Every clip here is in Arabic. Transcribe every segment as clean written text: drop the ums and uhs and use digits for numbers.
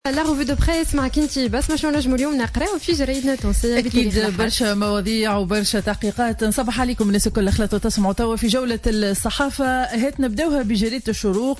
لا روفي دو بريس مع كنتي بس ما شنو نجمو اليوم نقراو في جريدنا التونسية. أكيد برشا مواضيع وبرشا تحقيقات. نصبح عليكم الناس الكل خلطوا تسمعوا توا في جولة الصحافة. هات نبداوها بجريدة الشروق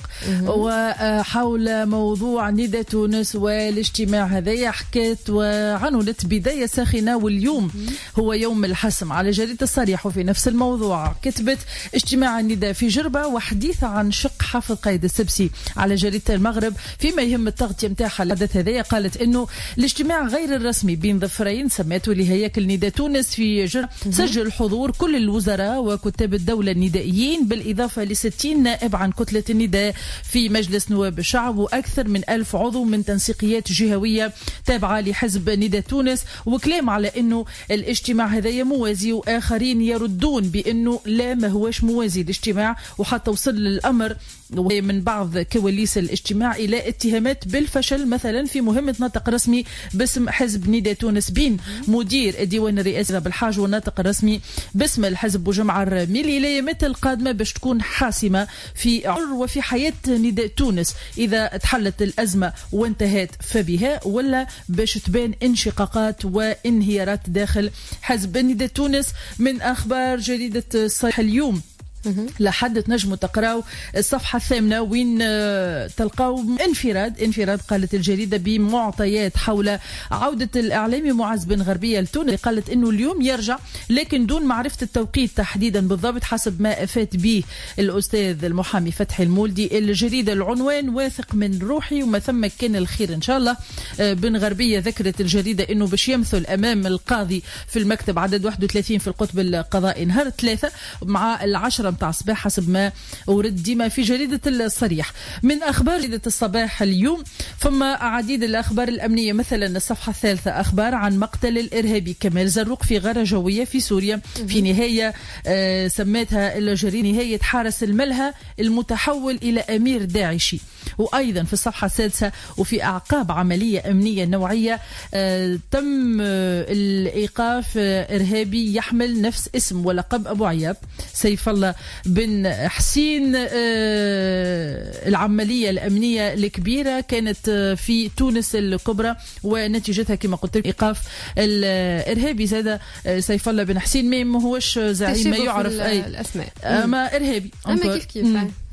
وحول موضوع ندى تونس والاجتماع هذايا. حكيت وعنونت بداية ساخنة واليوم هو يوم الحسم. على جريدة الصريح وفي نفس الموضوع كتبت اجتماع الندى في جربة وحديث عن شق حافظ قايد السبسي. على جريدة المغرب فيما يهم التغطية متاعها الحدث هذايا قالت انه الاجتماع غير الرسمي بين ظفرين سميته لهياكل ندى تونس في جربة سجل حضور كل الوزراء وكتاب الدولة الندائيين بالإضافة ل60 نائب عن كتلة النداء في مجلس نواب الشعب وأكثر من 1000 عضو من تنسيقيات جهوية تابعة لحزب ندى تونس. وكلام على انه الاجتماع هذايا موازي واخرين يردون بانه لا ما هوش موازي الاجتماع. وحتى وصل الامر من بعض كواليس الاجتماع الى اتهامات بالفشل مثلا في مهمة ناطق رسمي باسم حزب ندى تونس بين مدير الديوان الرئاسي بالحاج والناطق الرسمي باسم الحزب وجمع الراميلي. الايامات القادمة باش تكون حاسمة في عمر وفي حياة ندى تونس اذا تحلت الازمة وانتهت فبها ولا باش تبان انشقاقات وانهيارات داخل حزب ندى تونس. من اخبار جريدة الصريح اليوم لحد نجموا تقراو الصفحة 8 وين تلقاو انفراد قالت الجريدة بمعطيات حول عودة الإعلامي معز بن غربية لتونس. قالت إنه اليوم يرجع لكن دون معرفة التوقيت تحديدا بالضبط حسب ما أفاد به الأستاذ المحامي فتحي المولدي. الجريدة العنوان واثق من روحي وما ثم كان الخير إن شاء الله. بن غربية ذكرت الجريدة إنه باش يمثل أمام القاضي في المكتب عدد 31 في القطب القضائي نهار 3 مع 10 متاع الصباح حسب ما ورد ديما في جريدة الصريح. من أخبار جريدة الصباح اليوم فما عديد الأخبار الأمنية مثلا الصفحة الثالثة أخبار عن مقتل الإرهابي كمال زروق في غارة جوية في سوريا في نهاية سمتها الجريدة نهاية حارس الملهى المتحول إلى أمير داعشي. وأيضا في الصفحة السادسة وفي أعقاب عملية أمنية نوعية تم الإيقاف إرهابي يحمل نفس اسم ولقب أبو عياب سيف الله بن حسين. العملية الأمنية الكبيرة كانت في تونس الكبرى ونتيجتها كما قلت لك إيقاف الإرهابي زاد سيف الله بن حسين ما هوش زعيم ما يعرف أي الأسماء ما إرهابي كيف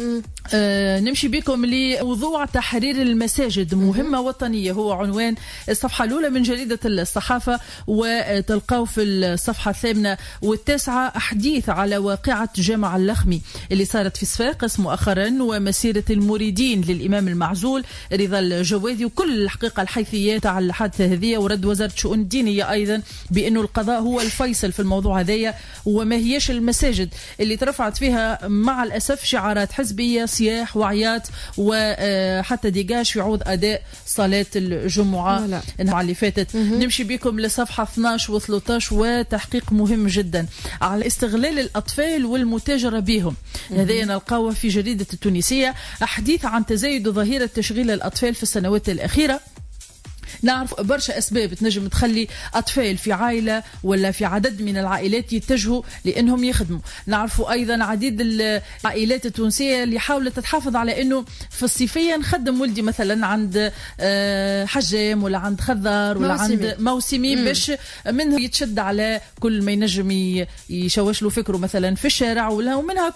نمشي بكم لموضوع تحرير المساجد مهمة وطنية هو عنوان الصفحة الأولى من جريدة الصحافة. وتلقاو في الصفحة 8 و9 حديث على واقعة جامع اللخمي اللي صارت في صفاقس مؤخرا ومسيرة المريدين للإمام المعزول رضا الجوادي وكل الحقيقة الحيثيات على الحادثة هذه. ورد وزارة الشؤون الدينية أيضا بأنه القضاء هو الفيصل في الموضوع هذايا وما هيش المساجد اللي ترفعت فيها مع الأسف شعارات حزبية صياح وعيات وحتى ديجاش في عوض أداء صلاة الجمعة اللي فاتت. نمشي بكم لصفحة 12 و13 وتحقيق مهم جدا على استغلال الأطفال والمتاجرة بهم. هذا نلقاوه في جريدة التونسية حديث عن تزايد ظاهرة تشغيل الأطفال في السنوات الأخيرة. نعرف برشا أسباب تنجم تخلي أطفال في عائلة ولا في عدد من العائلات يتجهوا لأنهم يخدموا. نعرفوا أيضا عديد العائلات التونسية اللي حاولت تحافظ على أنه في الصيفية نخدم ولدي مثلا عند حجام ولا عند خضار ولا عند موسمي باش منه يتشد على كل ما ينجم يشوش له فكره مثلا في الشارع ومنها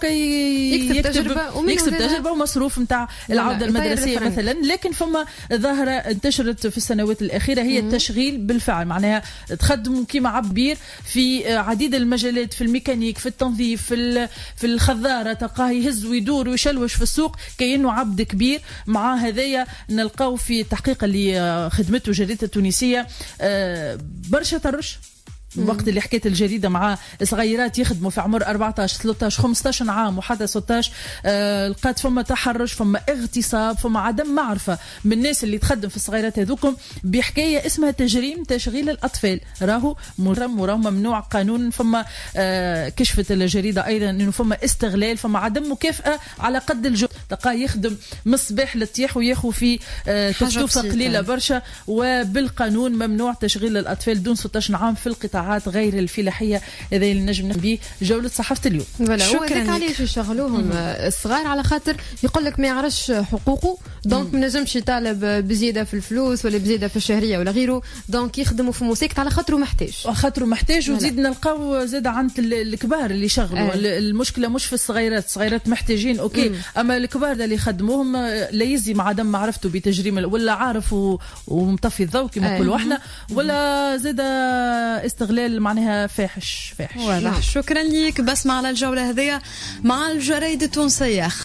يكسب تجربة ومصروف متاع العودة المدرسية مثلا. لكن فما ظاهرة انتشرت في السنوات الأخيرة هي التشغيل بالفعل معناها تخدموا كيما عبير في عديد المجالات في الميكانيك في التنظيف في الخضارة تلقاه يهز ويدور ويشلوش في السوق كأنه عبد كبير. مع هذايا نلقاو في التحقيق اللي خدمته جريدة التونسية برشا ترش وقت اللي حكيت الجريدة مع صغيرات يخدموا في عمر 14 13 15 عام وحتى 16 لقات فما تحرش فما اغتصاب فما عدم معرفة من الناس اللي تخدم في الصغيرات هذوكم بحكاية اسمها تجريم تشغيل الأطفال راهو مرم وراهو ممنوع قانون. فما كشفت الجريدة أيضا أنه فما استغلال فما عدم مكافأة على قد الجهد تلقاه يخدم من الصباح للطيح وياخذ في تكلفة قليلة برشا. وبالقانون ممنوع تشغيل الأطفال دون 16 عام في القطاعات غير الفلاحية. هذا اللي نجم نبيه جولة صحافة اليوم. شكرا. علاش يشغلوهم الصغار؟ على خاطر يقول لك ما يعرفش حقوقه، دونك ما نجمش يطالب بزيادة في الفلوس ولا بزيادة في الشهرية ولا غيره، دونك يخدموا في موسيقى على خاطره محتاج. وزيد نلقاو زاد عند الكبار اللي يشغلوا. المشكلة مش في الصغيرات محتاجين اوكي، اما الكبار اللي يخدموهم لا يزي مع عدم معرفته بتجريم ولا عارف ومطفي الضوء كما نقولوا احنا، ولا زاد استغلال معناها فاحش. واضح. شكرا ليك بسمة على الجولة هذه مع الجرايد التونسية.